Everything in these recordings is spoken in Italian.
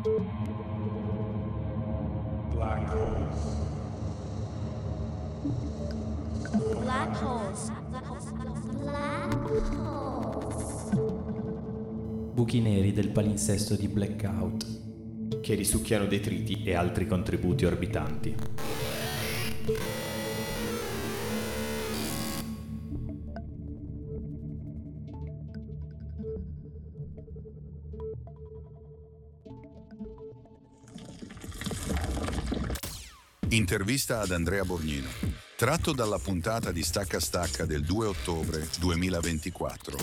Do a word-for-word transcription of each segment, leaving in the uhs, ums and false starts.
Black holes. Black holes. Black holes. Buchi neri del palinsesto di Blackout, che risucchiano detriti e altri contributi orbitanti. Intervista ad Andrea Borgnino, tratto dalla puntata di Stacca Stacca del due ottobre duemilaventiquattro.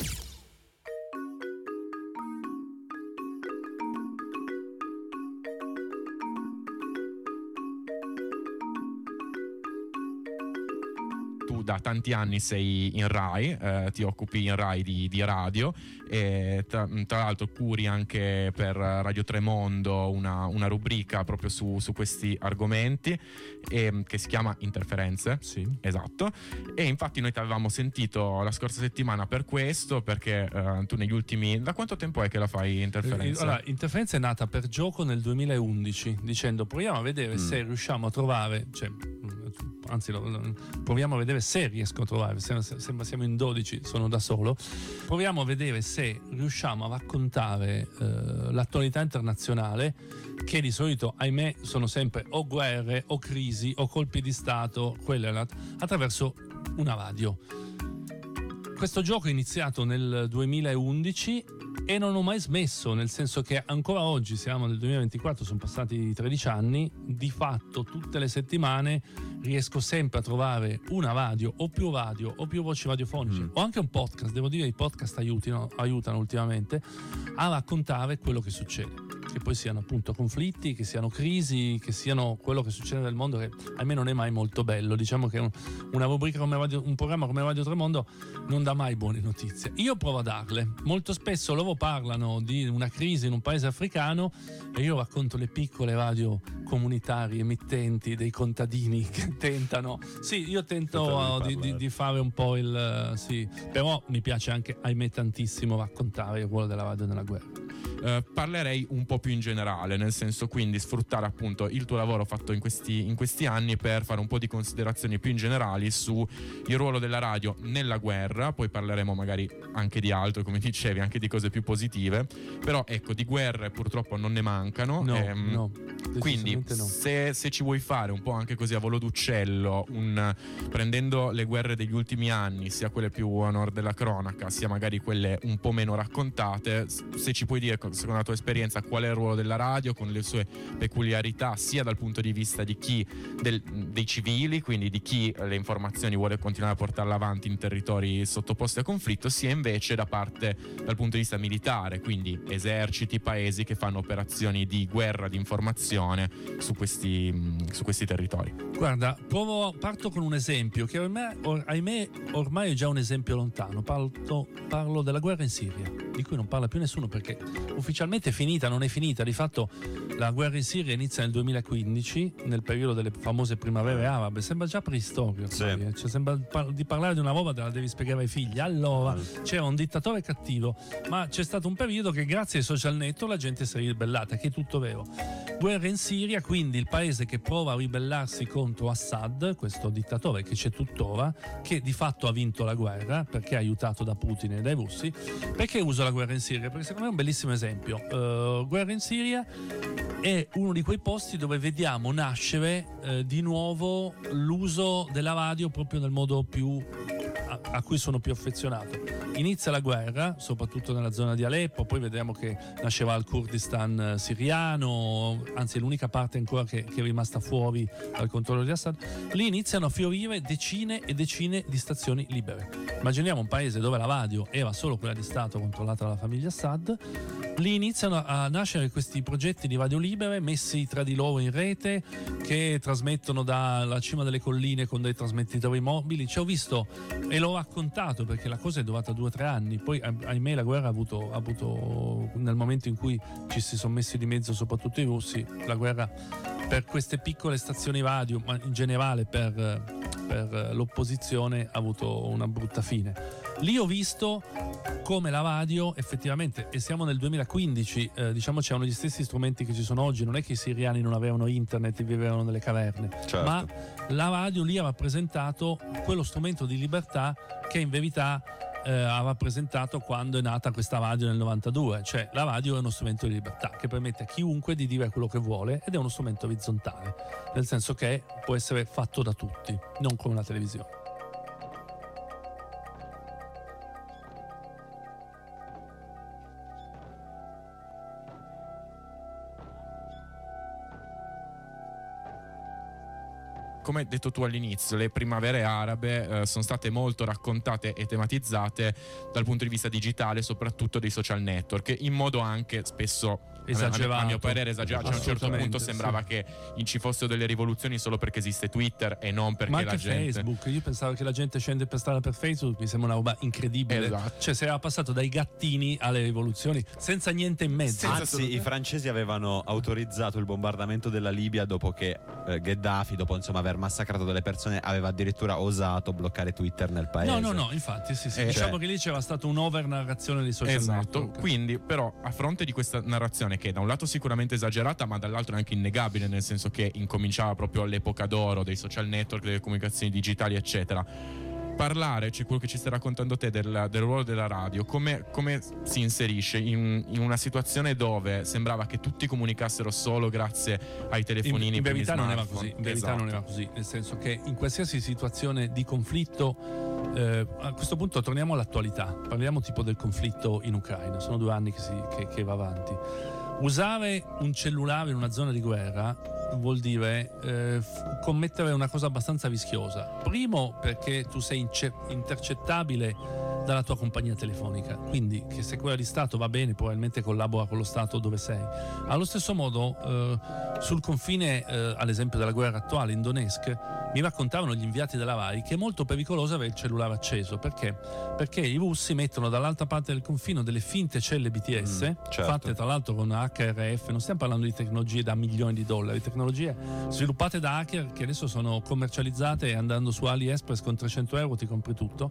Tu da tanti anni sei in Rai, eh, ti occupi in Rai di, di radio e tra, tra l'altro curi anche per Radio Tremondo una, una rubrica proprio su, su questi argomenti e, che si chiama Interferenze. Sì, esatto. E infatti noi ti avevamo sentito la scorsa settimana per questo, perché eh, tu negli ultimi... Da quanto tempo è che la fai Interferenze? Allora, Interferenze è nata per gioco nel duemilaundici, dicendo proviamo a vedere mm. se riusciamo a trovare, cioè, anzi lo, lo, proviamo a vedere se riesco a trovare, sembra siamo in dodici, sono da solo, proviamo a vedere se riusciamo a raccontare eh, l'attualità internazionale, che di solito ahimè sono sempre o guerre o crisi o colpi di stato, quelle attraverso una radio. Questo gioco è iniziato nel duemilaundici e non ho mai smesso, nel senso che ancora oggi siamo nel duemilaventiquattro, sono passati tredici anni, di fatto tutte le settimane riesco sempre a trovare una radio o più radio o più voci radiofoniche mm. o anche un podcast. Devo dire, i podcast aiutino, aiutano ultimamente a raccontare quello che succede, che poi siano appunto conflitti, che siano crisi, che siano quello che succede nel mondo, che a me non è mai molto bello. Diciamo che un, una rubrica come radio, un programma come Radio Tremondo non dà mai buone notizie. Io provo a darle. Molto spesso loro parlano di una crisi in un paese africano e io racconto le piccole radio comunitarie emittenti dei contadini che tentano. Sì, io tento di, di, di fare un po' il sì, però mi piace anche, ahimè, tantissimo raccontare il ruolo della radio nella guerra. Uh, parlerei un po' più in generale, nel senso, quindi sfruttare appunto il tuo lavoro fatto in questi, in questi anni per fare un po' di considerazioni più in generali su il ruolo della radio nella guerra. Poi parleremo magari anche di altro, come dicevi, anche di cose più positive, però ecco, di guerre purtroppo non ne mancano. No, ehm, no, quindi no. se, se ci vuoi fare un po' anche così a volo d'uccello, un, prendendo le guerre degli ultimi anni, sia quelle più a nord della cronaca, sia magari quelle un po' meno raccontate, se ci puoi dire, secondo la tua esperienza, qual è il ruolo della radio con le sue peculiarità, sia dal punto di vista di chi del, dei civili, quindi di chi le informazioni vuole continuare a portarle avanti in territori sottoposti a conflitto, sia invece da parte dal punto di vista militare, quindi eserciti, paesi che fanno operazioni di guerra, di informazione su questi, su questi territori. Guarda, provo, parto con un esempio che ormai, or, ahimè ormai è già un esempio lontano. Parlo, parlo della guerra in Siria, di cui non parla più nessuno perché ufficialmente è finita, non è finita. Di fatto la guerra in Siria inizia nel duemilaquindici, nel periodo delle famose primavere arabe. Sembra già preistoria, sì. Cioè, sembra di parlare di una roba, te la devi spiegare ai figli. Allora, c'era un dittatore cattivo, ma c'è stato un periodo che grazie ai social network la gente si è ribellata, che è tutto vero. Guerra in Siria, quindi il paese che prova a ribellarsi contro Assad, questo dittatore che c'è tuttora, che di fatto ha vinto la guerra perché è aiutato da Putin e dai russi. Perché uso la guerra in Siria? Perché secondo me è un bellissimo esempio. Uh, guerra in Siria è uno di quei posti dove vediamo nascere eh, di nuovo l'uso della radio proprio nel modo più a, a cui sono più affezionato. Inizia la guerra, soprattutto nella zona di Aleppo, poi vediamo che nasceva il Kurdistan siriano, anzi è l'unica parte ancora che, che è rimasta fuori dal controllo di Assad. Lì iniziano a fiorire decine e decine di stazioni libere. Immaginiamo un paese dove la radio era solo quella di Stato controllata dalla famiglia Assad. Lì iniziano a nascere questi progetti di radio libere messi tra di loro in rete, che trasmettono dalla cima delle colline con dei trasmettitori mobili. Ci ho visto e l'ho raccontato perché la cosa è durata due o tre anni. Poi ahimè la guerra ha avuto, ha avuto nel momento in cui ci si sono messi di mezzo soprattutto i russi, la guerra per queste piccole stazioni radio, ma in generale per, per l'opposizione, ha avuto una brutta fine. lì ho visto come la radio effettivamente, e siamo nel duemilaquindici, eh, diciamo c'erano gli stessi strumenti che ci sono oggi, non è che i siriani non avevano internet e vivevano nelle caverne, certo. ma la radio lì ha rappresentato quello strumento di libertà che in verità eh, ha rappresentato quando è nata questa radio nel novantadue, cioè la radio è uno strumento di libertà che permette a chiunque di dire quello che vuole ed è uno strumento orizzontale, nel senso che può essere fatto da tutti, non come una televisione. Come hai detto tu all'inizio, le primavere arabe eh, sono state molto raccontate e tematizzate dal punto di vista digitale, soprattutto dei social network, in modo anche spesso esagerato, a mio parere esagerato. Cioè, a un certo punto sembrava sì. che ci fossero delle rivoluzioni solo perché esiste Twitter e non perché ma anche la gente Facebook. Io pensavo che la gente scende per strada per Facebook, mi sembra una roba incredibile. Esatto. Cioè si era passato dai gattini alle rivoluzioni senza niente in mezzo. Anzi, assolutamente. i francesi avevano autorizzato il bombardamento della Libia dopo che eh, Gheddafi, dopo insomma aver massacrato delle persone, aveva addirittura osato bloccare Twitter nel paese. No, no, no, infatti sì, sì. Eh, diciamo cioè- che lì c'era stata un'over narrazione dei social Esatto, network. quindi però a fronte di questa narrazione che da un lato sicuramente esagerata ma dall'altro anche innegabile, nel senso che incominciava proprio all'epoca d'oro dei social network, delle comunicazioni digitali eccetera, parlare, cioè quello che ci stai raccontando te del, del ruolo della radio, come, come si inserisce in, in una situazione dove sembrava che tutti comunicassero solo grazie ai telefonini, in, in per gli verità non era smartphone. così, in verità Esatto. non era così, nel senso che in qualsiasi situazione di conflitto, eh, a questo punto torniamo all'attualità, parliamo tipo del conflitto in Ucraina, sono due anni che, si, che, che va avanti. Usare un cellulare in una zona di guerra vuol dire eh, f- commettere una cosa abbastanza rischiosa. Primo perché tu sei ince- intercettabile dalla tua compagnia telefonica, quindi che se quella di Stato va bene probabilmente collabora con lo Stato dove sei. Allo stesso modo eh, sul confine eh, ad esempio della guerra attuale in Donetsk mi raccontavano gli inviati della Rai che è molto pericoloso avere il cellulare acceso. Perché? Perché i russi mettono dall'altra parte del confine delle finte celle B T S, Mm, certo. fatte tra l'altro con H R F, non stiamo parlando di tecnologie da milioni di dollari, tecnologie sviluppate da hacker che adesso sono commercializzate e andando su AliExpress con trecento euro ti compri tutto.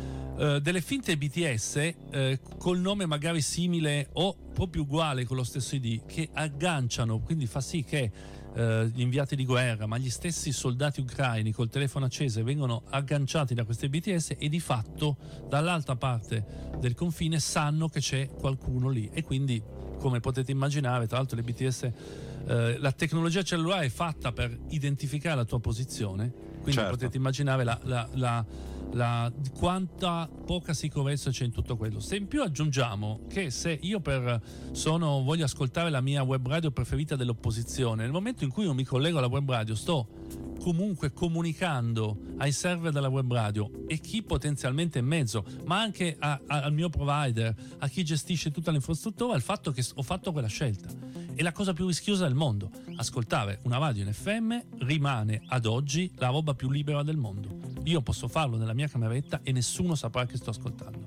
Uh, delle finte B T S uh, col nome magari simile o proprio uguale con lo stesso I D che agganciano, quindi fa sì che uh, gli inviati di guerra ma gli stessi soldati ucraini col telefono acceso vengono agganciati da queste B T S e di fatto dall'altra parte del confine sanno che c'è qualcuno lì e quindi come potete immaginare, tra l'altro le B T S uh, la tecnologia cellulare è fatta per identificare la tua posizione, quindi Certo. potete immaginare la, la, la La, quanta poca sicurezza c'è in tutto quello. Se in più aggiungiamo che se io per sono voglio ascoltare la mia web radio preferita dell'opposizione, nel momento in cui io mi collego alla web radio sto comunque comunicando ai server della web radio e chi potenzialmente è in mezzo, ma anche a, a, al mio provider, a chi gestisce tutta l'infrastruttura, il fatto che ho fatto quella scelta. È la cosa più rischiosa del mondo. Ascoltare una radio in F M rimane ad oggi la roba più libera del mondo. Io posso farlo nella mia cameretta e nessuno saprà che sto ascoltando.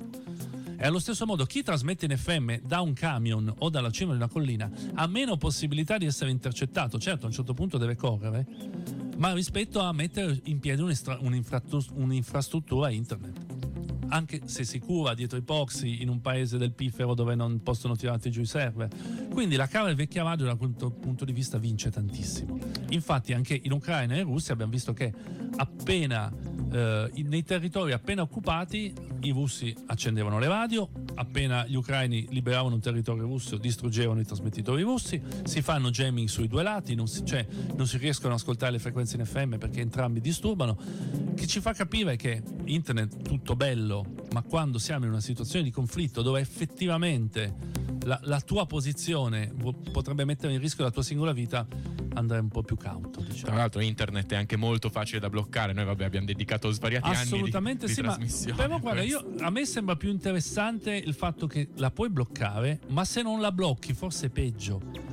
E allo stesso modo chi trasmette in F M da un camion o dalla cima di una collina ha meno possibilità di essere intercettato. Certo, a un certo punto deve correre, ma rispetto a mettere in piedi un'istra- un'infrattu- un'infrastruttura internet. Anche se si cura dietro i proxy in un paese del piffero dove non possono tirarti giù i server. Quindi la cara e vecchia radio da questo punto di vista vince tantissimo. Infatti anche in Ucraina e in Russia abbiamo visto che appena eh, nei territori appena occupati i russi accendevano le radio, appena gli ucraini liberavano un territorio russo distruggevano i trasmettitori russi, si fanno jamming sui due lati, non si, cioè, non si riescono ad ascoltare le frequenze in F M perché entrambi disturbano, che ci fa capire che internet tutto bello, ma quando siamo in una situazione di conflitto dove effettivamente la, la tua posizione potrebbe mettere in rischio la tua singola vita, andare un po' più cauto, diciamo. Tra l'altro internet è anche molto facile da bloccare. Noi vabbè abbiamo dedicato svariati assolutamente anni di, di sì, trasmissione. ma però guarda, questo. io, a me sembra più interessante il fatto che la puoi bloccare, ma se non la blocchi forse è peggio.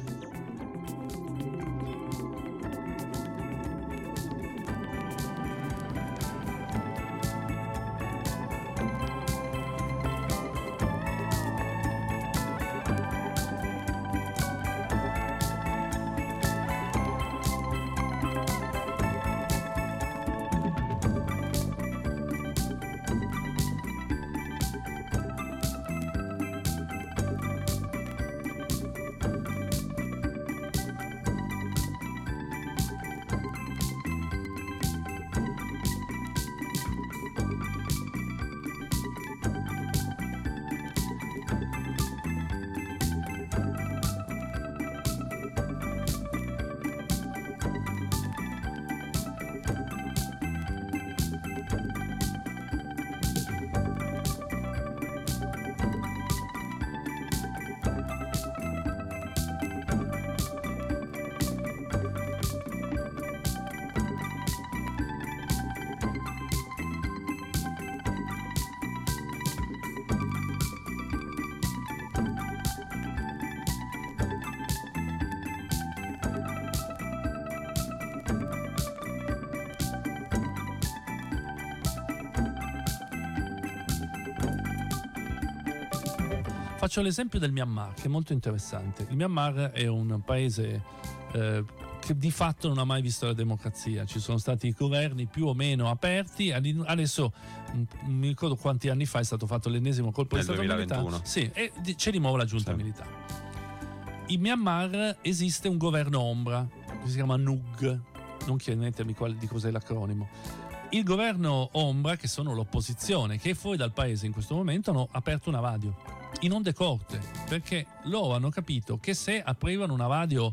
faccio l'esempio del Myanmar, che è molto interessante. Il Myanmar è un paese eh, che di fatto non ha mai visto la democrazia. Ci sono stati governi più o meno aperti. Adesso non mi ricordo quanti anni fa è stato fatto l'ennesimo colpo di Nel stato duemilaventuno. militare. Sì, e di- c'è di nuovo la giunta Sì. militare. In Myanmar esiste un governo ombra che si chiama N U G, non chiedetemi qual- di cos'è l'acronimo. Il governo ombra, che sono l'opposizione, che è fuori dal paese in questo momento, hanno aperto una radio in onde corte, perché loro hanno capito che se aprivano una radio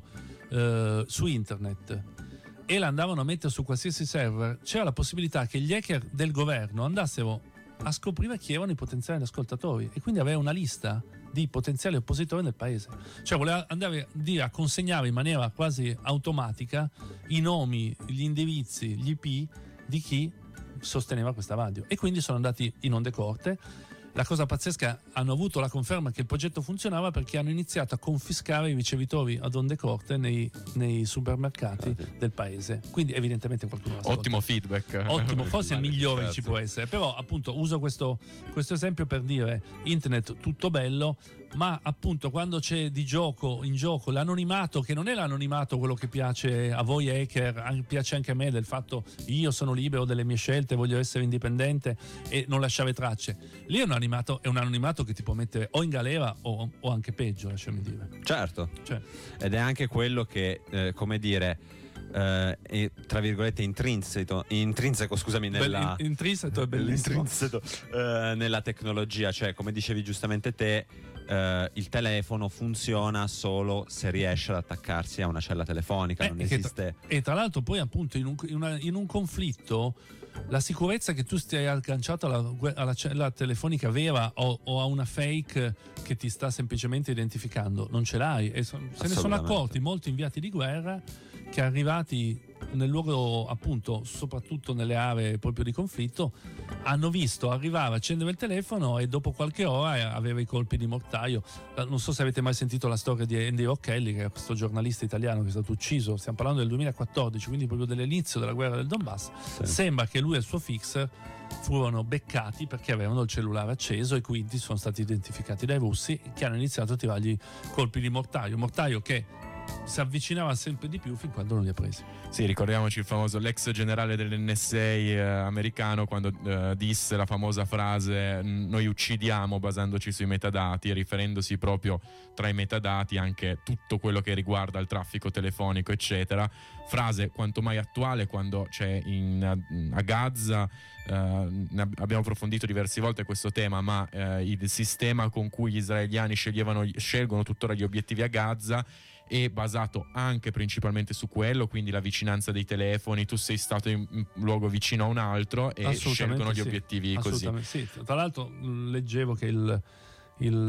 eh, su internet e la andavano a mettere su qualsiasi server, c'era la possibilità che gli hacker del governo andassero a scoprire chi erano i potenziali ascoltatori e quindi avere una lista di potenziali oppositori nel paese. Cioè voleva andare a dire, a consegnare in maniera quasi automatica i nomi, gli indirizzi, gli I P di chi sosteneva questa radio, e quindi sono andati in onde corte. La cosa pazzesca, hanno avuto la conferma che il progetto funzionava perché hanno iniziato a confiscare i ricevitori ad onde corte nei, nei supermercati del paese, quindi evidentemente qualcuno l'ascolta. Ottimo feedback. Ottimo, forse il migliore che ci Certo. può essere, però appunto uso questo, questo esempio per dire internet tutto bello, ma appunto quando c'è di gioco in gioco l'anonimato, che non è l'anonimato quello che piace a voi hacker, an- piace anche a me, del fatto io sono libero delle mie scelte, voglio essere indipendente e non lasciare tracce, lì è un anonimato, è un anonimato che ti può mettere o in galera o, o anche peggio, lasciami dire. Certo. Cioè, Ed è anche quello che, eh, come dire, eh, è tra virgolette intrinseco, intrinseco scusami, nella, in- intrinseco è bellissimo. intrinseco, eh, nella tecnologia. Cioè, come dicevi giustamente te, eh, il telefono funziona solo se riesce ad attaccarsi a una cella telefonica. Eh, non e che esiste. tra- e tra l'altro poi appunto in un, in una- in un conflitto la sicurezza che tu stia agganciato alla, gue- alla cella telefonica vera o, o a una fake che ti sta semplicemente identificando non ce l'hai, e so- se ne sono Assolutamente. accorti molti inviati di guerra che arrivati nel luogo, appunto soprattutto nelle aree proprio di conflitto, hanno visto arrivare, accendere il telefono e dopo qualche ora aveva i colpi di mortaio. Non so se avete mai sentito la storia di Andy Rocchelli, che è questo giornalista italiano che è stato ucciso, stiamo parlando del duemilaquattordici, quindi proprio dell'inizio della guerra del Donbass. Sì. Sembra che lui e il suo fixer furono beccati perché avevano il cellulare acceso e quindi sono stati identificati dai russi, che hanno iniziato a tirargli colpi di mortaio, mortaio che si avvicinava sempre di più fin quando non li ha presi. Sì, ricordiamoci il famoso, l'ex generale dell'N S A eh, americano, quando eh, disse la famosa frase noi uccidiamo basandoci sui metadati, riferendosi proprio tra i metadati anche tutto quello che riguarda il traffico telefonico eccetera. Frase quanto mai attuale quando c'è in, a Gaza, eh, ne ab- abbiamo approfondito diverse volte questo tema, ma eh, il sistema con cui gli israeliani sceglievano, scelgono tuttora gli obiettivi a Gaza è basato anche principalmente su quello, quindi la vicinanza dei telefoni, tu sei stato in un luogo vicino a un altro e scelgono gli sì, obiettivi così. assolutamente sì. Tra l'altro mh, leggevo che il, il,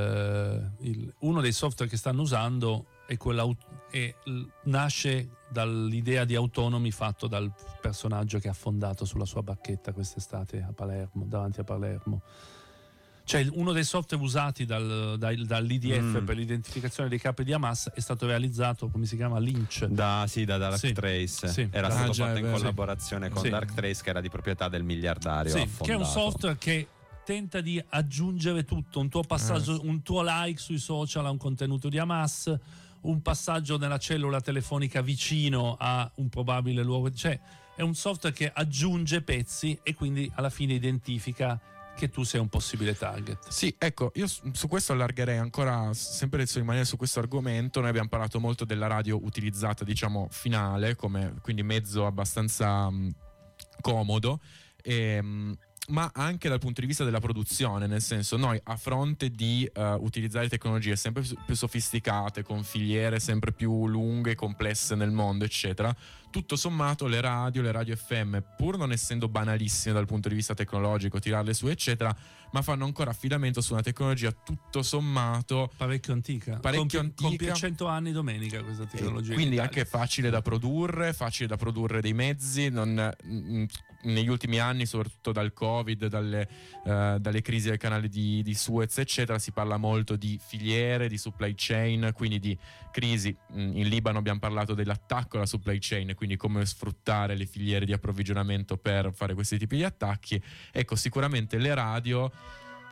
eh, il- uno dei software che stanno usando è quella, è, l- nasce dall'idea di autonomi fatto dal personaggio che ha affondato sulla sua barchetta quest'estate a Palermo, davanti a Palermo. Cioè uno dei software usati dal, dal- dall'I D F Mm. per l'identificazione dei capi di Hamas è stato realizzato, come si chiama, Lynch. Da, sì, da Dark Sì. Trace. Sì. Era Ah, stato già, fatto è in vero. collaborazione con Sì. Dark Trace, che era di proprietà del miliardario Sì, affondato. che è un software che tenta di aggiungere tutto, un tuo passaggio, un tuo like sui social a un contenuto di Hamas, un passaggio nella cellula telefonica vicino a un probabile luogo, cioè è un software che aggiunge pezzi e quindi alla fine identifica che tu sei un possibile target. Sì, ecco, io su su questo allargherei ancora, sempre se rimanere su questo argomento. Noi abbiamo parlato molto della radio utilizzata, diciamo, finale, come quindi mezzo abbastanza mh, comodo, e, mh, ma anche dal punto di vista della produzione, nel senso, noi a fronte di uh, utilizzare tecnologie sempre più, più sofisticate, con filiere sempre più lunghe e complesse nel mondo, eccetera, tutto sommato le radio, le radio F M, pur non essendo banalissime dal punto di vista tecnologico, tirarle su eccetera, ma fanno ancora affidamento su una tecnologia tutto sommato Parecchio antica. Parecchio compie, antica. compie cento anni domenica questa tecnologia. quindi in anche Italia. facile da produrre, facile da produrre dei mezzi. Non, mm, negli ultimi anni, soprattutto dal Covid, dalle, eh, dalle crisi del canale di, di Suez eccetera, si parla molto di filiere, di supply chain, quindi di crisi. In Libano abbiamo parlato dell'attacco alla supply chain, quindi come sfruttare le filiere di approvvigionamento per fare questi tipi di attacchi. Ecco, sicuramente le radio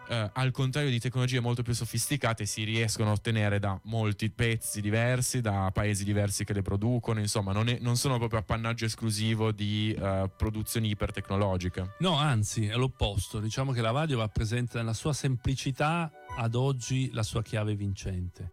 eh, al contrario di tecnologie molto più sofisticate, si riescono a ottenere da molti pezzi diversi, da paesi diversi che le producono, insomma non, è, non sono proprio appannaggio esclusivo di eh, produzioni ipertecnologiche. No, anzi è l'opposto. Diciamo che la radio rappresenta nella sua semplicità ad oggi la sua chiave vincente.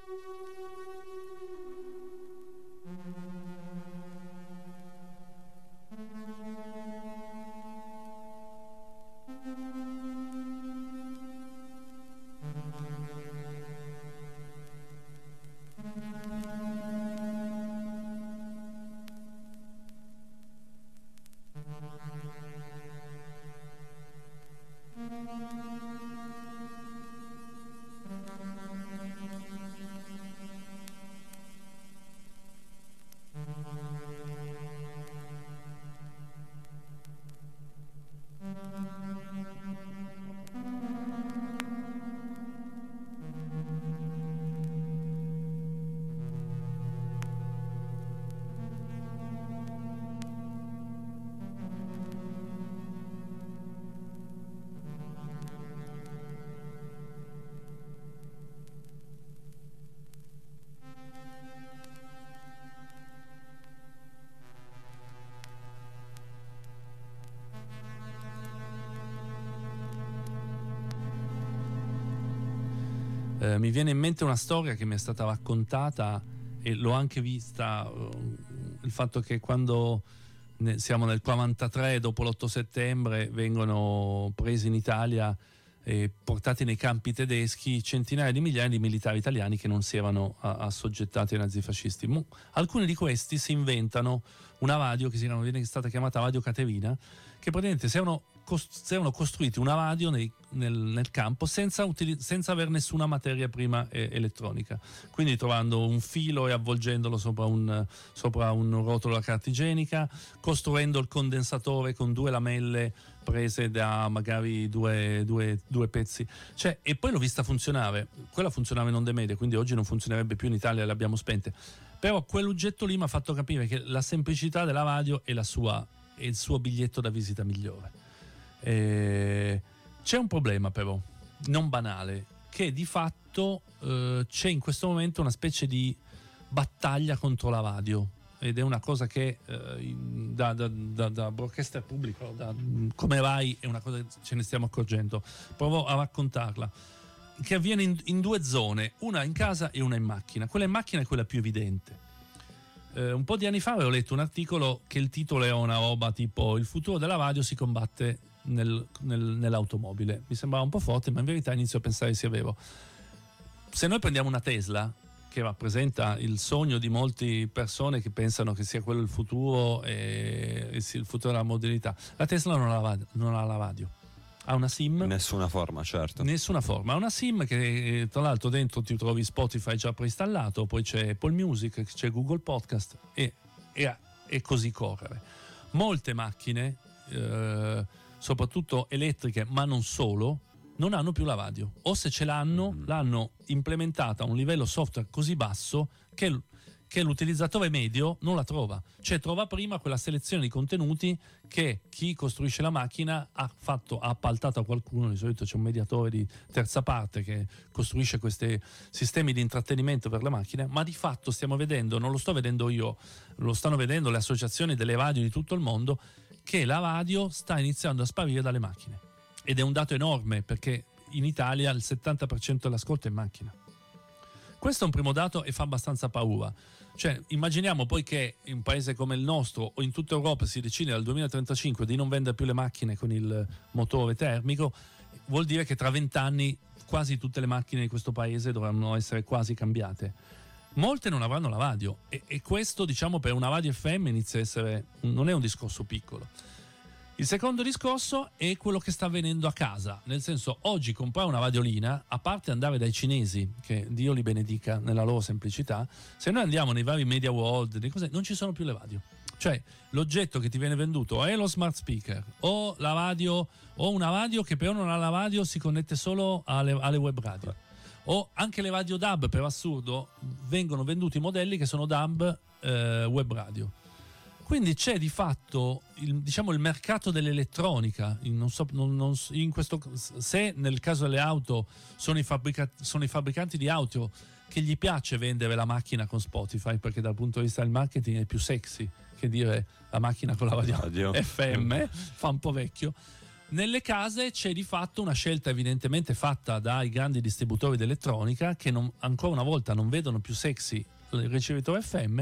Eh, mi viene in mente una storia che mi è stata raccontata e l'ho anche vista, uh, il fatto che quando ne, siamo nel quarantatré, dopo l'otto settembre, vengono presi in Italia e portati nei campi tedeschi centinaia di migliaia di militari italiani che non si erano a, assoggettati ai nazifascisti. Mo, alcuni di questi si inventano una radio che si erano, viene stata chiamata Radio Caterina, che praticamente si erano, cost- si erano costruiti una radio nei, nel, nel campo senza, utili- senza avere nessuna materia prima eh, elettronica, quindi trovando un filo e avvolgendolo sopra un, sopra un rotolo da carta igienica, costruendo il condensatore con due lamelle prese da magari due, due, due pezzi, cioè, e poi l'ho vista funzionare. Quella funzionava in onde medie, quindi oggi non funzionerebbe più in Italia, le abbiamo spente, però quell'oggetto lì mi ha fatto capire che la semplicità della radio è la sua, è il suo biglietto da visita migliore. E c'è un problema però non banale, che di fatto eh, c'è in questo momento una specie di battaglia contro la radio, ed è una cosa che eh, da, da, da, da broadcaster pubblico, da, come Rai, è una cosa che ce ne stiamo accorgendo. Provo a raccontarla, che avviene in, in due zone, una in casa e una in macchina. Quella in macchina è quella più evidente. Eh, un po' di anni fa avevo letto un articolo che il titolo era una roba tipo "Il futuro della radio si combatte nel, nel, nell'automobile". Mi sembrava un po' forte, ma in verità inizio a pensare sia vero. Se noi prendiamo una Tesla, che rappresenta il sogno di molte persone che pensano che sia quello il futuro e, e sia il futuro della modernità, la Tesla non ha la, non ha la radio, ha una SIM. In nessuna forma, certo. Nessuna forma, ha una SIM che tra l'altro dentro ti trovi Spotify già preinstallato, poi c'è Apple Music, c'è Google Podcast e, e, e così correre. Molte macchine, eh, soprattutto elettriche, ma non solo, non hanno più la radio, o se ce l'hanno, mm. l'hanno implementata a un livello software così basso che, che l'utilizzatore medio non la trova, cioè trova prima quella selezione di contenuti che chi costruisce la macchina ha fatto, ha appaltato a qualcuno. Di solito c'è un mediatore di terza parte che costruisce questi sistemi di intrattenimento per le macchine, ma di fatto stiamo vedendo, non lo sto vedendo io, lo stanno vedendo le associazioni delle radio di tutto il mondo, che la radio sta iniziando a sparire dalle macchine. Ed è un dato enorme, perché in Italia il settanta per cento dell'ascolto è in macchina. Questo è un primo dato e fa abbastanza paura. Cioè, immaginiamo poi che in un paese come il nostro o in tutta Europa si decide dal duemilatrentacinque di non vendere più le macchine con il motore termico, vuol dire che tra vent'anni quasi tutte le macchine di questo paese dovranno essere quasi cambiate. Molte non avranno la radio e, e questo, diciamo, per una radio F M inizia a essere, non è un discorso piccolo. Il secondo discorso è quello che sta avvenendo a casa, nel senso, oggi comprare una radiolina, a parte andare dai cinesi, che Dio li benedica nella loro semplicità, se noi andiamo nei vari Media World, non ci sono più le radio. Cioè, l'oggetto che ti viene venduto è lo smart speaker, o la radio, o una radio che però non ha la radio, si connette solo alle, alle web radio. O anche le radio D A B, per assurdo, vengono venduti modelli che sono D A B eh, web radio. Quindi c'è di fatto il, diciamo, il mercato dell'elettronica. In, non so, non, non, in questo, se nel caso delle auto sono i, fabbrica, sono i fabbricanti di auto che gli piace vendere la macchina con Spotify, perché dal punto di vista del marketing è più sexy che dire la macchina con la radio, radio. F M, fa un po' vecchio. Nelle case c'è di fatto una scelta evidentemente fatta dai grandi distributori d'elettronica che non, ancora una volta non vedono più sexy il ricevitore F M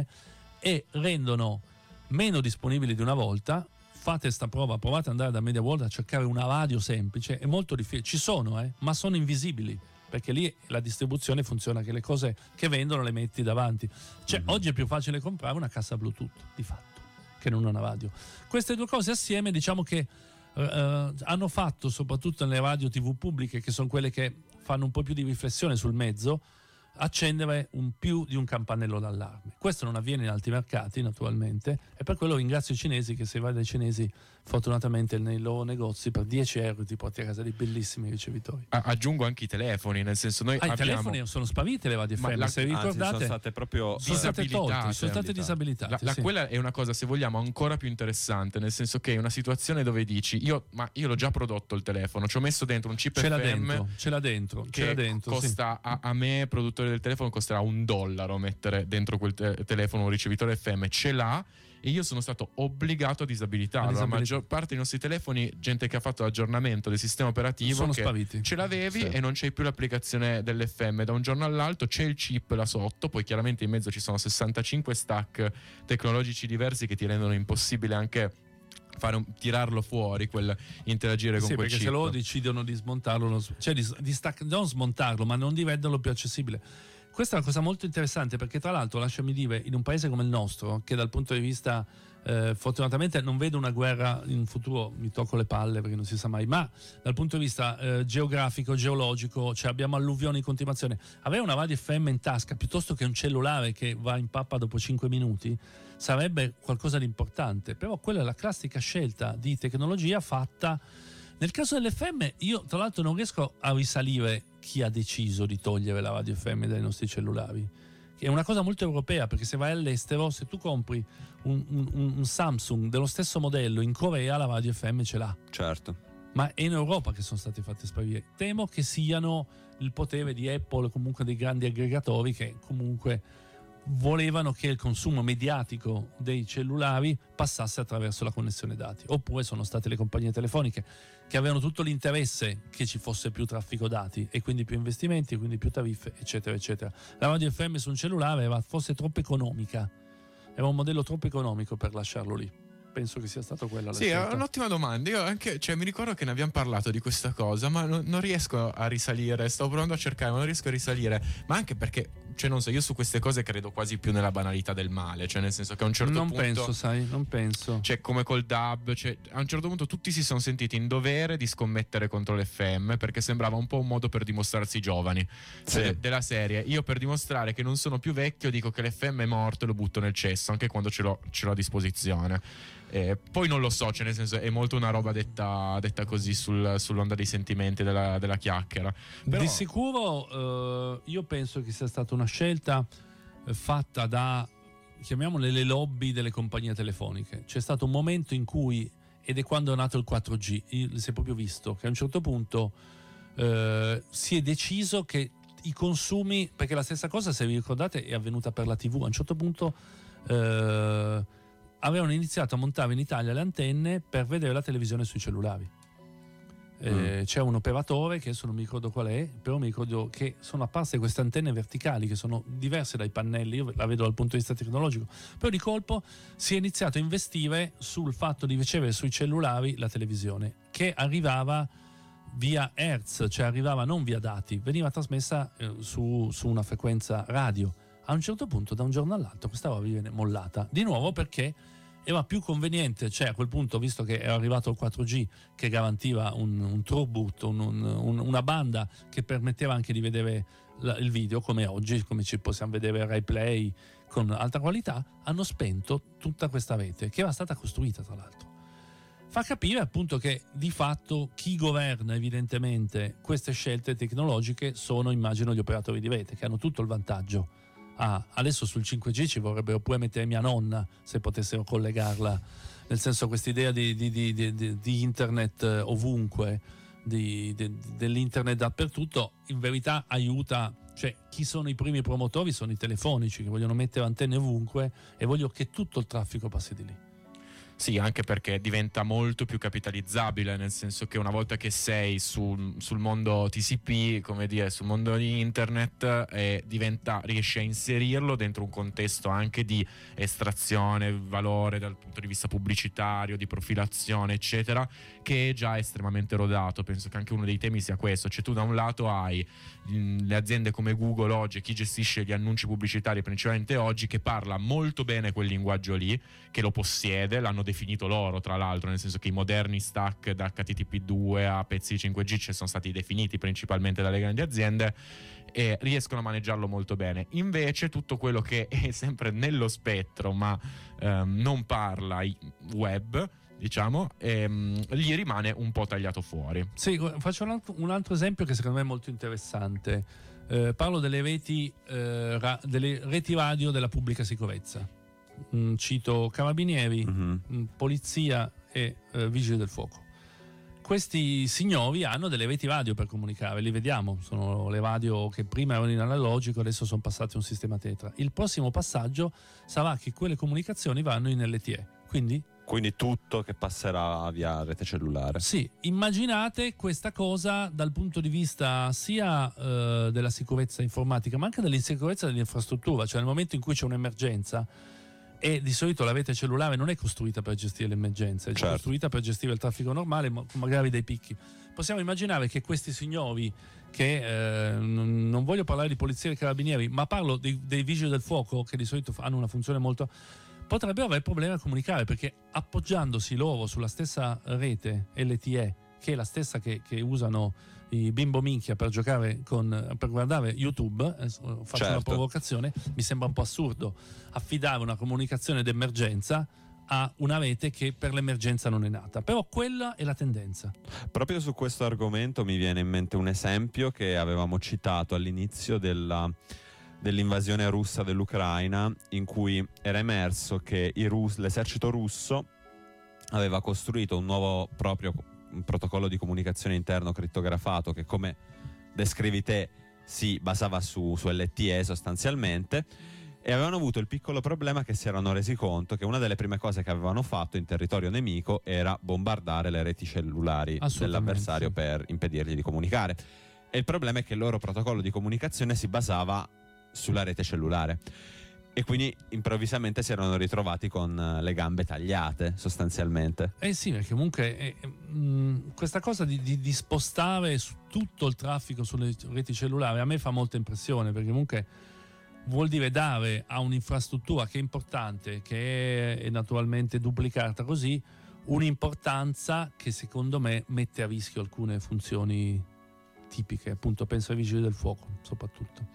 e rendono meno disponibili di una volta. Fate sta prova, provate ad andare da Media World a cercare una radio semplice, è molto difficile, ci sono eh, ma sono invisibili, perché lì la distribuzione funziona che le cose che vendono le metti davanti. Cioè mm-hmm. oggi è più facile comprare una cassa Bluetooth di fatto che non una radio. Queste due cose assieme diciamo che uh, hanno fatto, soprattutto nelle radio tivù pubbliche, che sono quelle che fanno un po' più di riflessione sul mezzo, accendere un più di un campanello d'allarme. Questo non avviene in altri mercati naturalmente, e per quello ringrazio i cinesi che se vai dai cinesi fortunatamente nei loro negozi per dieci euro ti porti a casa dei bellissimi ricevitori. A- aggiungo anche i telefoni, nel senso noi ah, abbiamo... i telefoni sono sparite le radio F M, se vi ricordate anzi, sono state proprio sono state tolte, sono state disabilitate. La, la, sì. Quella è una cosa, se vogliamo, ancora più interessante, nel senso che è una situazione dove dici io, ma io l'ho già prodotto il telefono, ci ho messo dentro un chip ce F M l'ha dentro, ce l'ha dentro, che ce l'ha dentro, costa sì. a, a me, produttore del telefono, costerà un dollaro mettere dentro quel te- telefono un ricevitore F M, ce l'ha, e io sono stato obbligato a disabilitarlo. La maggior parte dei nostri telefoni, gente che ha fatto l'aggiornamento del sistema operativo, sono che spariti. Ce l'avevi sì. e non c'è più l'applicazione dell'F M da un giorno all'altro, c'è il chip là sotto, poi chiaramente in mezzo ci sono sessantacinque stack tecnologici diversi che ti rendono impossibile anche fare un, tirarlo fuori, quel interagire con sì, quel perché chip. se loro decidono di smontarlo, non, cioè di, di stac- non smontarlo, ma non di renderlo più accessibile. Questa è una cosa molto interessante, perché tra l'altro, lasciami dire, in un paese come il nostro, che dal punto di vista eh, fortunatamente non vedo una guerra in futuro, mi tocco le palle perché non si sa mai, ma dal punto di vista eh, geografico, geologico, cioè abbiamo alluvioni in continuazione, avere una radio F M in tasca piuttosto che un cellulare che va in pappa dopo cinque minuti sarebbe qualcosa di importante. Però quella è la classica scelta di tecnologia fatta. Nel caso dell'F M io tra l'altro non riesco a risalire chi ha deciso di togliere la radio F M dai nostri cellulari, che è una cosa molto europea, perché se vai all'estero, se tu compri un, un, un Samsung dello stesso modello in Corea, la radio F M ce l'ha. Certo. Ma è in Europa che sono state fatte sparire. Temo che siano il potere di Apple o comunque dei grandi aggregatori che comunque volevano che il consumo mediatico dei cellulari passasse attraverso la connessione dati, oppure sono state le compagnie telefoniche che avevano tutto l'interesse che ci fosse più traffico dati e quindi più investimenti, quindi più tariffe, eccetera eccetera. La radio F M su un cellulare era forse troppo economica, era un modello troppo economico per lasciarlo lì. Penso che sia stato quella la sì, scelta. È un'ottima domanda. Io anche, cioè, mi ricordo che ne abbiamo parlato di questa cosa, ma non, non riesco a risalire. Stavo provando a cercare, ma non riesco a risalire. Ma anche perché, cioè, non so, io su queste cose credo quasi più nella banalità del male. Cioè, nel senso che a un certo non punto. Non penso, sai, non penso. Cioè, come col D A B, cioè, a un certo punto tutti si sono sentiti in dovere di scommettere contro l'F M, perché sembrava un po' un modo per dimostrarsi giovani. Sì. Cioè, della serie, io per dimostrare che non sono più vecchio dico che l'F M è morto e lo butto nel cesso, anche quando ce l'ho, ce l'ho a disposizione. Eh, poi non lo so, cioè nel senso è molto una roba detta, detta così sul, sull'onda dei sentimenti della, della chiacchiera. Però... Di sicuro eh, io penso che sia stata una scelta eh, fatta da, chiamiamole, le lobby delle compagnie telefoniche. C'è stato un momento in cui, ed è quando è nato il quattro G, si è proprio visto che a un certo punto eh, si è deciso che i consumi, perché la stessa cosa, se vi ricordate, è avvenuta per la tivù. A un certo punto eh, avevano iniziato a montare in Italia le antenne per vedere la televisione sui cellulari. Eh, mm. C'è un operatore che adesso non mi ricordo qual è, però mi ricordo che sono apparse queste antenne verticali che sono diverse dai pannelli, io la vedo dal punto di vista tecnologico, però di colpo si è iniziato a investire sul fatto di ricevere sui cellulari la televisione, che arrivava via Hertz, cioè arrivava non via dati, veniva trasmessa eh, su, su una frequenza radio. A un certo punto, da un giorno all'altro, questa roba viene mollata di nuovo perché era più conveniente, cioè a quel punto, visto che era arrivato il quattro G che garantiva un, un throughput, un, un, una banda che permetteva anche di vedere la, il video come oggi, come ci possiamo vedere Rai Play con alta qualità, hanno spento tutta questa rete che era stata costruita tra l'altro. Fa capire appunto che di fatto chi governa evidentemente queste scelte tecnologiche sono, immagino, gli operatori di rete, che hanno tutto il vantaggio Ah, adesso sul cinque G ci vorrebbero pure mettere mia nonna, se potessero collegarla, nel senso quest'idea di, di, di, di, di internet ovunque, di, di, dell'internet dappertutto, in verità aiuta, cioè chi sono i primi promotori sono i telefonici che vogliono mettere antenne ovunque e vogliono che tutto il traffico passi di lì. Sì, anche perché diventa molto più capitalizzabile, nel senso che una volta che sei su, sul mondo T C P, come dire, sul mondo di internet, eh, diventa, riesci a inserirlo dentro un contesto anche di estrazione, valore dal punto di vista pubblicitario, di profilazione, eccetera, che è già estremamente rodato. Penso che anche uno dei temi sia questo, cioè tu da un lato hai mh, le aziende come Google oggi, chi gestisce gli annunci pubblicitari principalmente oggi, che parla molto bene quel linguaggio lì, che lo possiede, l'hanno definito loro tra l'altro, nel senso che i moderni stack da H T T P due a pezzi di cinque G ci sono stati definiti principalmente dalle grandi aziende e riescono a maneggiarlo molto bene. Invece tutto quello che è sempre nello spettro ma ehm, non parla web, diciamo, ehm, gli rimane un po' tagliato fuori. Sì, faccio un altro, un altro esempio che secondo me è molto interessante. Eh, parlo delle reti, eh, ra- delle reti radio della pubblica sicurezza. Mm, cito carabinieri, Mhm. mm, polizia e eh, vigili del fuoco. Questi signori hanno delle reti radio per comunicare, li vediamo, sono le radio che prima erano in analogico, adesso sono passate a un sistema tetra. Il prossimo passaggio sarà che quelle comunicazioni vanno in L T E, quindi Quindi tutto che passerà via rete cellulare. sì, immaginate questa cosa dal punto di vista sia eh, della sicurezza informatica ma anche dell'insicurezza dell'infrastruttura, cioè nel momento in cui c'è un'emergenza, e di solito la rete cellulare non è costruita per gestire le emergenze, è Certo. costruita per gestire il traffico normale, ma magari dei picchi. Possiamo immaginare che questi signori, che eh, non non voglio parlare di polizia e carabinieri, ma parlo dei, dei vigili del fuoco, che di solito hanno una funzione molto, potrebbero avere problemi a comunicare, perché appoggiandosi loro sulla stessa rete L T E, che è la stessa che, che usano i bimbo minchia per giocare con, per guardare YouTube, eh, faccio Certo. una provocazione, mi sembra un po' assurdo affidare una comunicazione d'emergenza a una rete che per l'emergenza non è nata, però quella è la tendenza. Proprio su questo argomento mi viene in mente un esempio che avevamo citato all'inizio della, dell'invasione russa dell'Ucraina, in cui era emerso che i rus- l'esercito russo aveva costruito un nuovo proprio un protocollo di comunicazione interno crittografato che, come descrivi te, si basava su, su L T E sostanzialmente, e avevano avuto il piccolo problema che si erano resi conto che una delle prime cose che avevano fatto in territorio nemico era bombardare le reti cellulari dell'avversario per impedirgli di comunicare. E il problema è che il loro protocollo di comunicazione si basava sulla rete cellulare, e quindi improvvisamente si erano ritrovati con le gambe tagliate sostanzialmente. Eh sì, perché comunque eh, mh, questa cosa di, di, di spostare su tutto il traffico sulle reti cellulari a me fa molta impressione, perché comunque vuol dire dare a un'infrastruttura che è importante, che è, è naturalmente duplicata così, un'importanza che secondo me mette a rischio alcune funzioni tipiche, appunto penso ai vigili del fuoco soprattutto.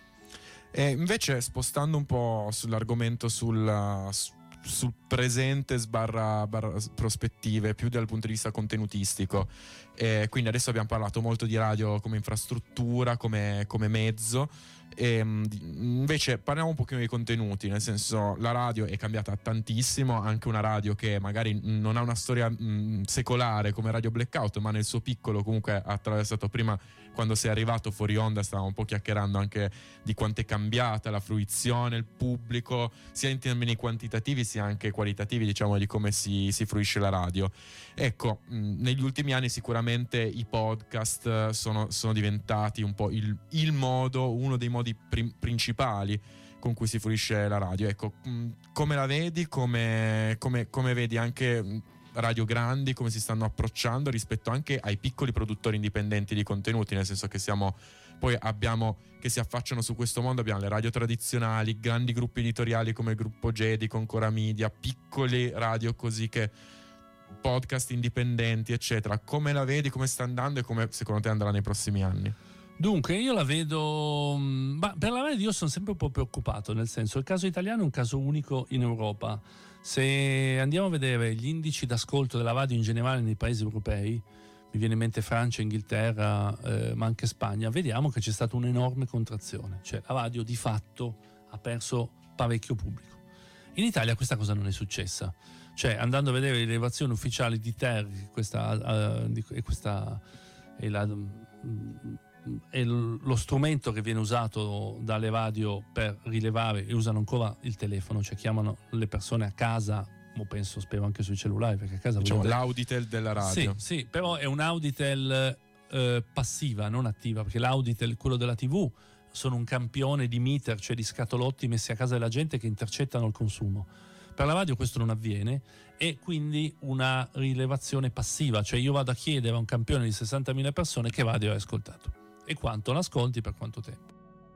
E invece, spostando un po' sull'argomento sul, sul presente sbarra, barra prospettive, più dal punto di vista contenutistico, e quindi adesso abbiamo parlato molto di radio come infrastruttura, come, come mezzo, e invece parliamo un pochino dei contenuti, nel senso, la radio è cambiata tantissimo, anche una radio che magari non ha una storia mh, secolare come Radio Blackout, ma nel suo piccolo comunque ha attraversato. Prima, quando sei arrivato fuori onda, stavamo un po' chiacchierando anche di quanto è cambiata la fruizione, il pubblico, sia in termini quantitativi sia anche qualitativi, diciamo, di come si, si fruisce la radio. Ecco, mh, negli ultimi anni sicuramente i podcast sono, sono diventati un po' il, il modo, uno dei modi prim- principali con cui si fruisce la radio. Ecco, mh, come la vedi, come, come, come vedi anche mh, radio grandi, come si stanno approcciando rispetto anche ai piccoli produttori indipendenti di contenuti, nel senso che siamo, poi abbiamo, che si affacciano su questo mondo, abbiamo le radio tradizionali, grandi gruppi editoriali come il gruppo Jedi con Cora Media, piccoli radio così, che podcast indipendenti eccetera. Come la vedi, come sta andando e come secondo te andrà nei prossimi anni? Dunque io la vedo, ma per la radio io sono sempre un po' preoccupato, nel senso, il caso italiano è un caso unico in Europa. Se andiamo a vedere gli indici d'ascolto della radio in generale nei paesi europei, mi viene in mente Francia, Inghilterra, eh, ma anche Spagna, vediamo che c'è stata un'enorme contrazione, cioè la radio di fatto ha perso parecchio pubblico. In Italia questa cosa non è successa, cioè andando a vedere le rilevazioni ufficiali di Ter, questa, uh, di, e questa è, la, è lo strumento che viene usato dalle radio per rilevare, e usano ancora il telefono, cioè chiamano le persone a casa, o penso, spero anche sui cellulari, perché a casa diciamo volete... l'Auditel della radio. Sì, sì, però è un Auditel eh, passiva, non attiva, perché l'Auditel, quello della tivù, sono un campione di meter, cioè di scatolotti messi a casa della gente che intercettano il consumo. Per la radio questo non avviene, e quindi una rilevazione passiva, cioè io vado a chiedere a un campione di sessantamila persone che radio hai ascoltato e quanto l'ascolti per quanto tempo.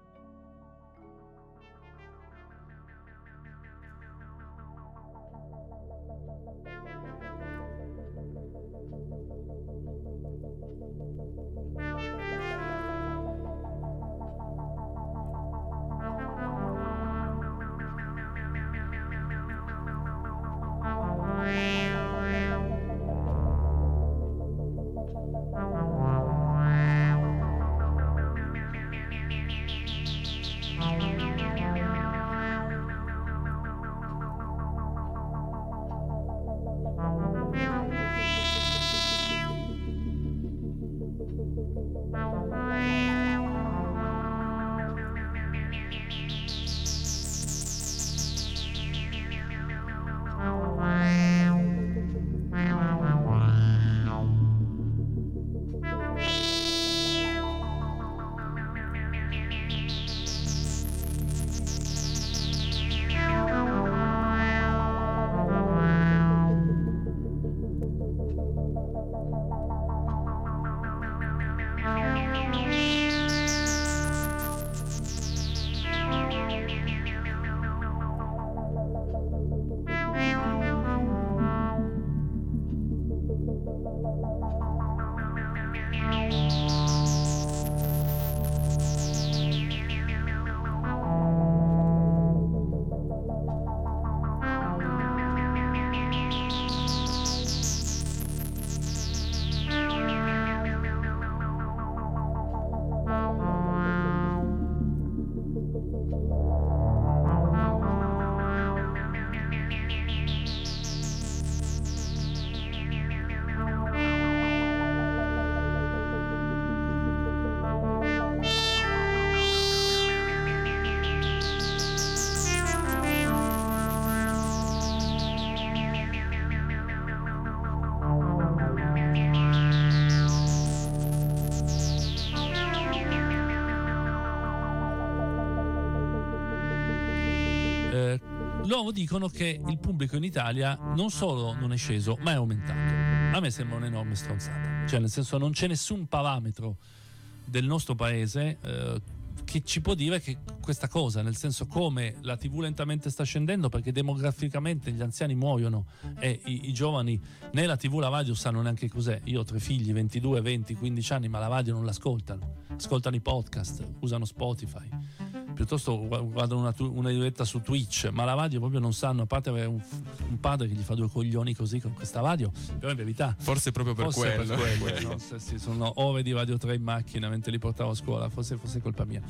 Loro dicono che il pubblico in Italia non solo non è sceso, ma è aumentato. A me sembra un'enorme stronzata, cioè nel senso non c'è nessun parametro del nostro paese eh, che ci può dire che questa cosa, nel senso come la tivù lentamente sta scendendo perché demograficamente gli anziani muoiono e i, i giovani né la tivù, la radio sanno neanche cos'è. Io ho tre figli, ventidue, venti, quindici anni, ma la radio non l'ascoltano, ascoltano i podcast, usano Spotify, piuttosto guardano una, una diretta su Twitch, ma la radio proprio non sanno, a parte avere un, un padre che gli fa due coglioni così con questa radio, però in verità forse proprio per forse quello, per quello no? Se, sì, sono ore di Radio tre in macchina mentre li portavo a scuola, forse fosse colpa mia.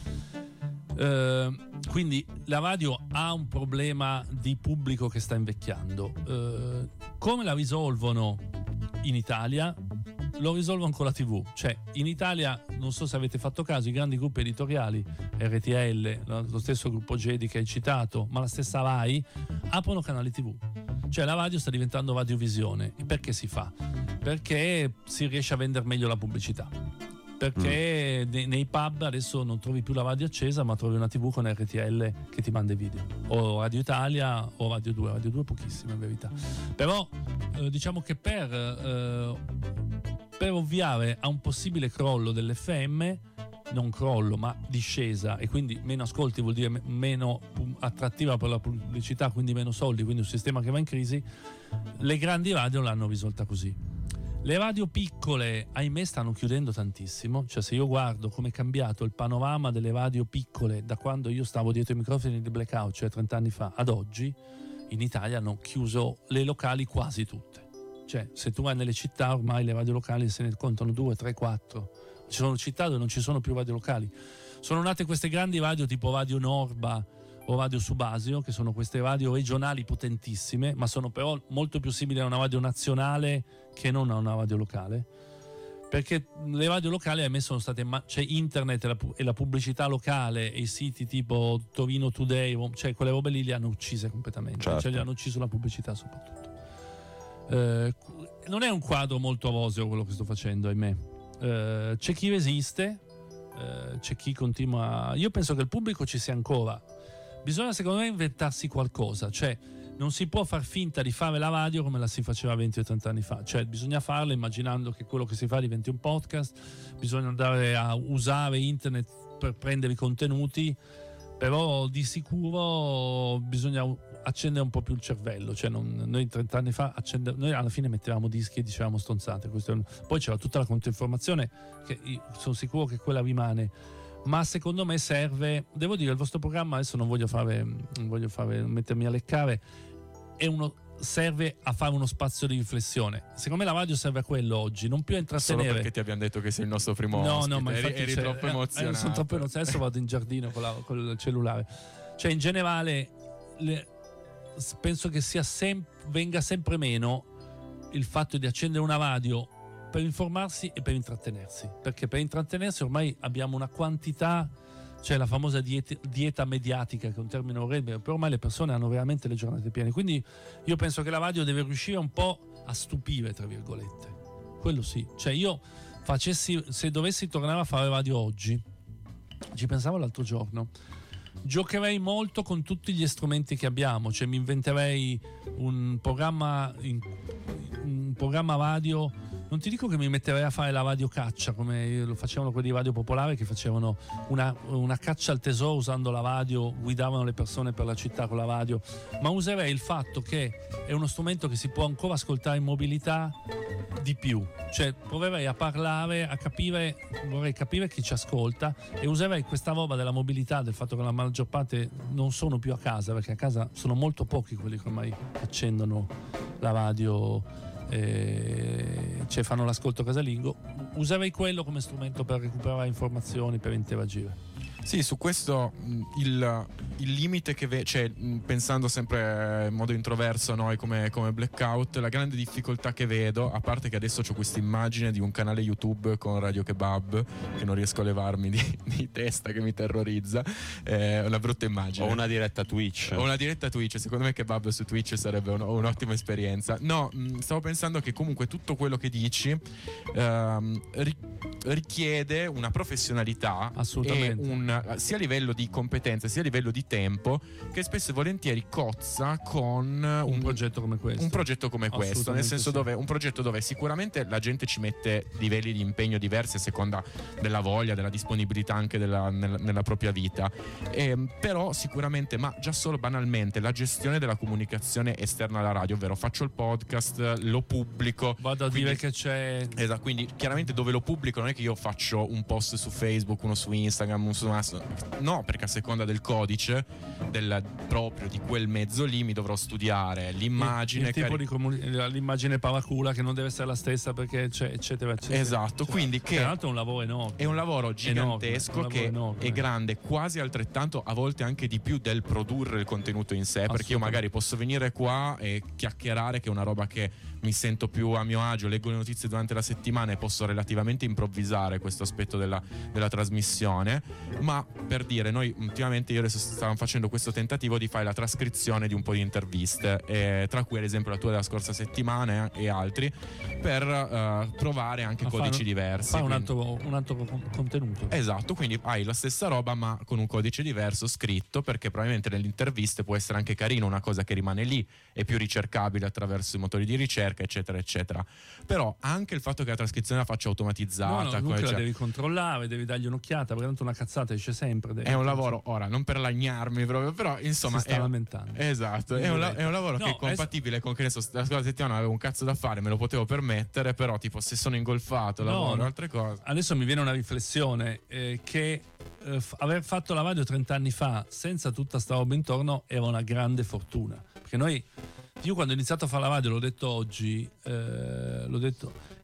Uh, quindi la radio ha un problema di pubblico che sta invecchiando. Uh, come la risolvono in Italia? Lo risolvono con la tivù, cioè in Italia, non so se avete fatto caso, i grandi gruppi editoriali, R T L, lo stesso gruppo Gedi che hai citato, ma la stessa Rai, aprono canali tivù. Cioè la radio sta diventando radiovisione. E perché si fa? Perché si riesce a vendere meglio la pubblicità. Perché mm. nei, nei pub adesso non trovi più la radio accesa, ma trovi una tivù con R T L che ti manda i video, o Radio Italia o Radio due, Radio due pochissimo in verità. Però eh, diciamo che per, eh, per ovviare a un possibile crollo dell'F M, non crollo ma discesa, e quindi meno ascolti vuol dire meno attrattiva per la pubblicità, quindi meno soldi, quindi un sistema che va in crisi, le grandi radio l'hanno risolta così. Le radio piccole, ahimè, stanno chiudendo tantissimo. Cioè, se io guardo come è cambiato il panorama delle radio piccole da quando io stavo dietro i microfoni di Blackout, cioè trenta anni fa, ad oggi, in Italia hanno chiuso le locali quasi tutte. Cioè, se tu vai nelle città, ormai le radio locali se ne contano due, tre, quattro. Ci sono città dove non ci sono più radio locali. Sono nate queste grandi radio tipo Radio Norba, o Radio Subasio, che sono queste radio regionali potentissime, ma sono però molto più simili a una radio nazionale che non a una radio locale, perché le radio locali ahimè sono state ma- c'è internet e la, pu- e la pubblicità locale e i siti tipo Torino Today, cioè quelle robe lì le hanno uccise completamente, certo. cioè le hanno ucciso la pubblicità soprattutto. Eh, non è un quadro molto roseo quello che sto facendo, ahimè. Eh, c'è chi resiste, eh, c'è chi continua. Io penso che il pubblico ci sia ancora. Bisogna secondo me inventarsi qualcosa, cioè non si può far finta di fare la radio come la si faceva venti o trenta anni fa, cioè bisogna farla immaginando che quello che si fa diventi un podcast, bisogna andare a usare internet per prendere i contenuti, però di sicuro bisogna accendere un po' più il cervello, cioè non, noi trenta anni fa accende, noi alla fine mettevamo dischi e dicevamo stronzate, questo è un, poi c'era tutta la controinformazione che sono sicuro che quella rimane, ma secondo me serve, devo dire, il vostro programma, adesso non voglio fare non voglio fare mettermi a leccare, è uno, serve a fare uno spazio di riflessione. Secondo me la radio serve a quello oggi, non più a intrattenere. Solo perché ti abbiamo detto che sei il nostro primo no, ospite. No, ma eri, eri cioè, troppo eh, emozionato. Eh, sono troppo emozionato. Adesso vado in giardino con, la, con il cellulare. Cioè, in generale, le, penso che sia sem- venga sempre meno il fatto di accendere una radio per informarsi e per intrattenersi. Perché per intrattenersi ormai abbiamo una quantità. C'è la famosa dieta, dieta mediatica, che è un termine orribile, però ormai le persone hanno veramente le giornate piene. Quindi io penso che la radio deve riuscire un po' a stupire, tra virgolette. Quello sì. Cioè io facessi, se dovessi tornare a fare radio oggi, ci pensavo l'altro giorno, giocherei molto con tutti gli strumenti che abbiamo, cioè mi inventerei un programma, un programma radio. Non ti dico che mi metterei a fare la radio caccia come lo facevano quelli di Radio Popolare, che facevano una, una caccia al tesoro usando la radio, guidavano le persone per la città con la radio, ma userei il fatto che è uno strumento che si può ancora ascoltare in mobilità di più, cioè proverei a parlare, a capire, vorrei capire chi ci ascolta, e userei questa roba della mobilità, del fatto che la maggior parte non sono più a casa, perché a casa sono molto pochi quelli che ormai accendono la radio, eh, cioè fanno l'ascolto casalingo. Userei quello come strumento per recuperare informazioni, per interagire. Sì, su questo mh, il, il limite che ve- cioè mh, pensando sempre in modo introverso a noi come, come Blackout, la grande difficoltà che vedo, a parte che adesso ho questa immagine di un canale YouTube con Radio Kebab che non riesco a levarmi di, di testa, che mi terrorizza, è una brutta immagine. O una diretta Twitch. O una diretta Twitch, secondo me Kebab su Twitch sarebbe un, un'ottima esperienza. No, mh, stavo pensando che comunque tutto quello che dici ehm, ri- richiede una professionalità e un sia a livello di competenze sia a livello di tempo, che spesso e volentieri cozza con un, un progetto come questo un progetto come questo nel senso sì. dove un progetto dove sicuramente la gente ci mette livelli di impegno diversi a seconda della voglia, della disponibilità anche della, nella, nella propria vita, e, però sicuramente, ma già solo banalmente la gestione della comunicazione esterna alla radio, ovvero faccio il podcast, lo pubblico, vado a quindi, dire che c'è esatto, quindi chiaramente dove lo pubblico non è che io faccio un post su Facebook, uno su Instagram, uno su no, perché a seconda del codice del, proprio di quel mezzo lì mi dovrò studiare l'immagine, il, il tipo cari- di comuni- l'immagine paracula che non deve essere la stessa perché c'è eccetera eccetera. Esatto, cioè, quindi che tra l'altro è un lavoro enorme, è un lavoro gigantesco, enorme, un che lavoro enorme. È grande quasi altrettanto, a volte anche di più, del produrre il contenuto in sé, perché io magari posso venire qua e chiacchierare, che è una roba che mi sento più a mio agio, leggo le notizie durante la settimana e posso relativamente improvvisare questo aspetto della, della trasmissione, ma per dire, noi ultimamente, io adesso stavamo facendo questo tentativo di fare la trascrizione di un po' di interviste, eh, tra cui ad esempio la tua della scorsa settimana e altri, per uh, provare anche a codici fare, diversi, fare un altro, un altro contenuto. Esatto, quindi hai la stessa roba ma con un codice diverso scritto, perché probabilmente nelle interviste può essere anche carino, una cosa che rimane lì, è più ricercabile attraverso i motori di ricerca, eccetera eccetera. Però anche il fatto che la trascrizione la faccia automatizzata, no, no, come comunque cioè, la devi controllare, devi dargli un'occhiata, perché tanto una cazzata esce sempre. È un lavoro, ora non per lagnarmi proprio, però insomma si sta è, lamentando. Esatto, è un, è un lavoro no, che è compatibile es- con, che ne so, la scorsa settimana avevo un cazzo da fare, me lo potevo permettere, però tipo se sono ingolfato, no, lavoro, no. altre cose. Adesso mi viene una riflessione, eh, che eh, f- aver fatto la radio trenta anni fa senza tutta sta roba intorno era una grande fortuna, perché noi, io quando ho iniziato a fare la radio, l'ho detto oggi, eh, l'ho detto,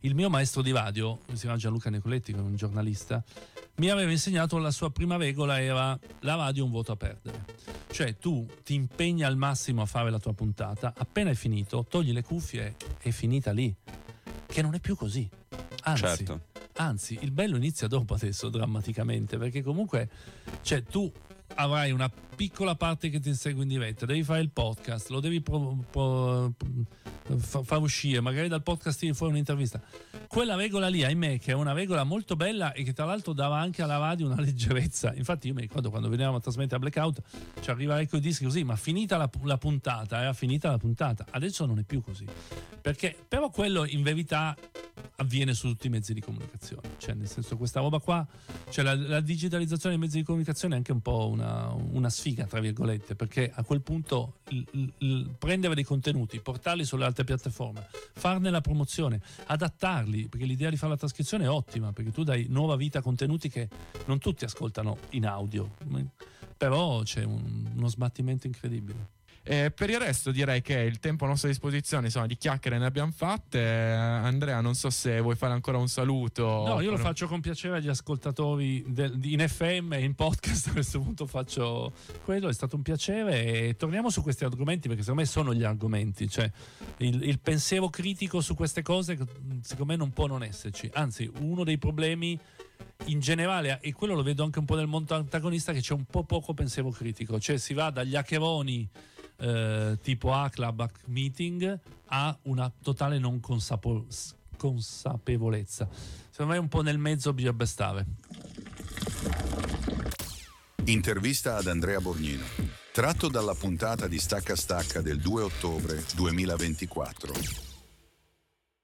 il mio maestro di radio, si chiama Gianluca Nicoletti, che è un giornalista, mi aveva insegnato, la sua prima regola era: la radio è un voto a perdere. Cioè tu ti impegni al massimo a fare la tua puntata, appena è finito togli le cuffie, è finita lì, che non è più così. Anzi, Certo. anzi il bello inizia dopo adesso, drammaticamente, perché comunque, cioè, tu avrai una piccola parte che ti segue in diretta, devi fare il podcast, lo devi pro, pro, fa, far uscire, magari dal podcast tiri fuori un'intervista. Quella regola lì, ahimè, che è una regola molto bella e che tra l'altro dava anche alla radio una leggerezza. Infatti io mi ricordo quando venivamo a trasmettere a Blackout, ci arrivava ecco i dischi così, ma finita la, la puntata, era finita la puntata. Adesso non è più così, perché però quello in verità avviene su tutti i mezzi di comunicazione, cioè nel senso, questa roba qua, cioè la, la digitalizzazione dei mezzi di comunicazione è anche un po' una, una sfiga, tra virgolette, perché a quel punto il, il, il prendere dei contenuti, portarli sulle altre piattaforme, farne la promozione, adattarli, perché l'idea di fare la trascrizione è ottima, perché tu dai nuova vita a contenuti che non tutti ascoltano in audio, però c'è un, uno sbattimento incredibile. E per il resto direi che il tempo a nostra disposizione, insomma, di chiacchiere ne abbiamo fatte. Andrea, non so se vuoi fare ancora un saluto. No, io lo faccio con piacere agli ascoltatori del, in F M e in podcast. A questo punto faccio quello, è stato un piacere, e torniamo su questi argomenti, perché secondo me sono gli argomenti, cioè il, il pensiero critico su queste cose secondo me non può non esserci, anzi uno dei problemi in generale, e quello lo vedo anche un po' nel mondo antagonista, che c'è un po' poco pensiero critico, cioè si va dagli hackeroni Eh, tipo A-Club, Hack Meeting, a una totale non consapo- consapevolezza. Secondo me un po' nel mezzo bisogna stare. Intervista ad Andrea Borgnino, tratto dalla puntata di Stacca Stacca del due ottobre duemilaventiquattro.